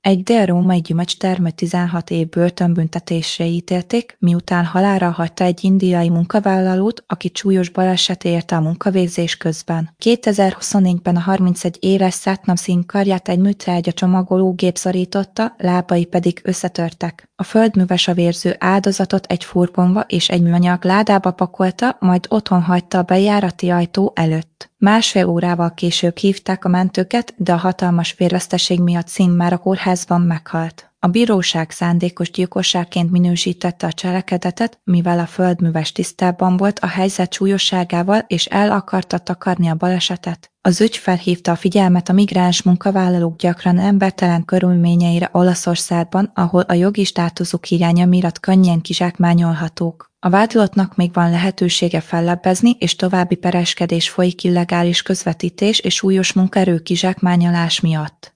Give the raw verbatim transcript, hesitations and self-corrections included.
Egy dél-római gyümölcstermő tizenhat év börtönbüntetésre ítélték, miután halálra hagyta egy indiai munkavállalót, aki súlyos baleset érte a munkavégzés közben. kétezer-huszonnégyben a harmincegy éves Satnam Singh karját egy műtrágya csomagológép szorította, lábai pedig összetörtek. A földműves a vérző áldozatot egy furgonba és egy műanyag ládába pakolta, majd otthon hagyta a bejárati ajtó előtt. Másfél órával később hívták a mentőket, de a hatalmas vérveszteség miatt Singh már a kórházban meghalt. A bíróság szándékos gyilkosságként minősítette a cselekedetet, mivel a földműves tisztában volt a helyzet súlyosságával és el akarta takarni a balesetet. Az ügy felhívta a figyelmet a migráns munkavállalók gyakran embertelen körülményeire Olaszországban, ahol a jogi státuszuk hiánya miatt könnyen kizsákmányolhatók. A vádlottnak még van lehetősége fellebbezni, és további pereskedés folyik illegális közvetítés és súlyos munkaerő kizsákmányolás miatt.